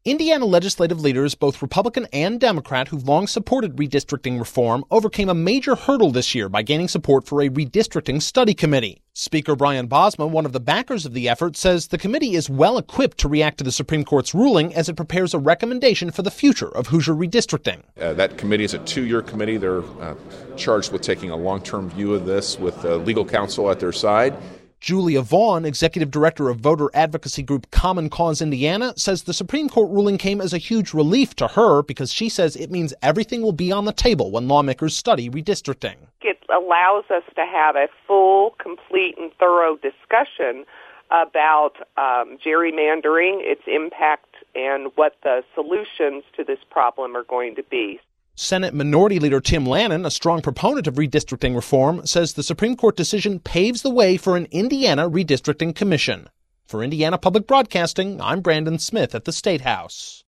Indiana legislative leaders, both Republican and Democrat, who've long supported redistricting reform, overcame a major hurdle this year by gaining support for a redistricting study committee. Speaker Brian Bosma, one of the backers of the effort, says the committee is well equipped to react to the Supreme Court's ruling as it prepares a recommendation for the future of Hoosier redistricting. That committee is a 2-year committee. They're charged with taking a long-term view of this with legal counsel at their side. Julia Vaughn, executive director of voter advocacy group Common Cause Indiana, says the Supreme Court ruling came as a huge relief to her because she says it means everything will be on the table when lawmakers study redistricting. It allows us to have a full, complete, and thorough discussion about gerrymandering, its impact, and what the solutions to this problem are going to be. Senate Minority Leader Tim Lannon, a strong proponent of redistricting reform, says the Supreme Court decision paves the way for an Indiana redistricting commission. For Indiana Public Broadcasting, I'm Brandon Smith at the State House.